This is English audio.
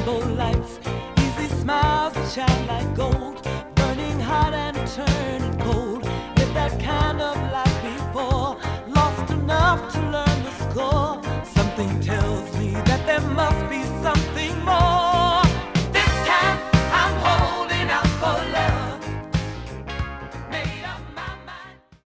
rainbow lights, easy smiles that shine like gold, burning hot and turning cold. Lived that kind of life before, lost enough to learn the score. Something tells me that there must be